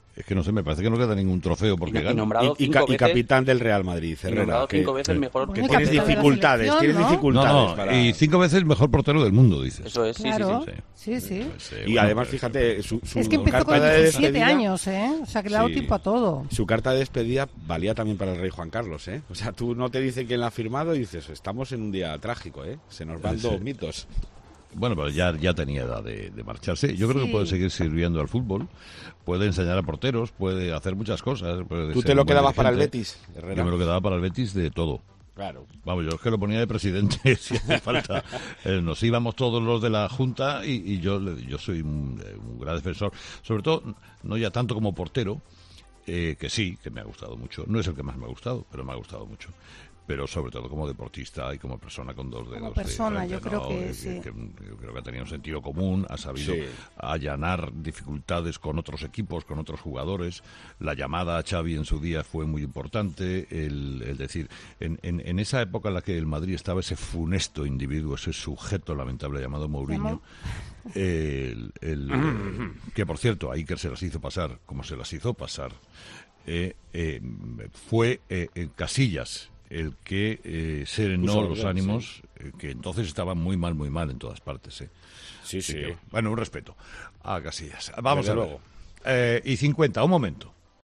Es que no sé, me parece que no queda ningún trofeo porque Y- y gana. nombrado Y, y cinco ca- y veces- capitán del Real Madrid, y Herrera. nombrado que- cinco veces que- mejor que que tienes capitán de la dificultades, selección, tienes ¿no? dificultades No, no, para... y cinco veces mejor portero del mundo, dices. Eso es, sí, Claro, sí, sí, sí. Sí, Y bueno, además, pero- fíjate, su, su Es que empezó carta con de diecisiete despedida- años, ¿eh? O sea, que le ha dado Sí. tiempo a todo. Su carta de despedida valía también para el rey Juan Carlos, ¿eh? O sea, tú no te dicen quién la ha firmado y dices, estamos en un día trágico, ¿eh? Se nos van Sí. dos mitos. Bueno, pero ya, ya tenía edad de, de marcharse. Yo creo Sí. que puede seguir sirviendo al fútbol, puede enseñar a porteros, puede hacer muchas cosas. Puede ¿Tú ser te lo un buen quedabas para el dirigente. Betis, Herrera? Yo me lo quedaba para el Betis de todo. Claro. Vamos, yo es que lo ponía de presidente si hace falta. Eh, nos íbamos todos los de la Junta y, y yo, le- yo soy un, eh, un gran defensor. Sobre todo, no ya tanto como portero, eh, que sí, que me ha gustado mucho. No es el que más me ha gustado, pero me ha gustado mucho. Pero sobre todo como deportista y como persona con dos dedos. Como de persona, frente, yo creo ¿no? que Eh, sí. que- yo creo que ha tenido un sentido común, ha sabido Sí. allanar dificultades con otros equipos, con otros jugadores. La llamada a Xavi en su día fue muy importante. El, el decir, en, en, en esa época en la que el Madrid estaba ese funesto individuo, ese sujeto lamentable llamado Mourinho, el, el, eh, que por cierto, a Iker se las hizo pasar como se las hizo pasar, eh, eh, fue eh, en Casillas el que eh, serenó Puso los orden, ánimos, eh, que entonces estaban muy mal, muy mal en todas partes. Eh. Sí, Así sí. que, bueno, un respeto a Casillas. Vamos Desde a ver. luego. Eh, y cincuenta, un momento.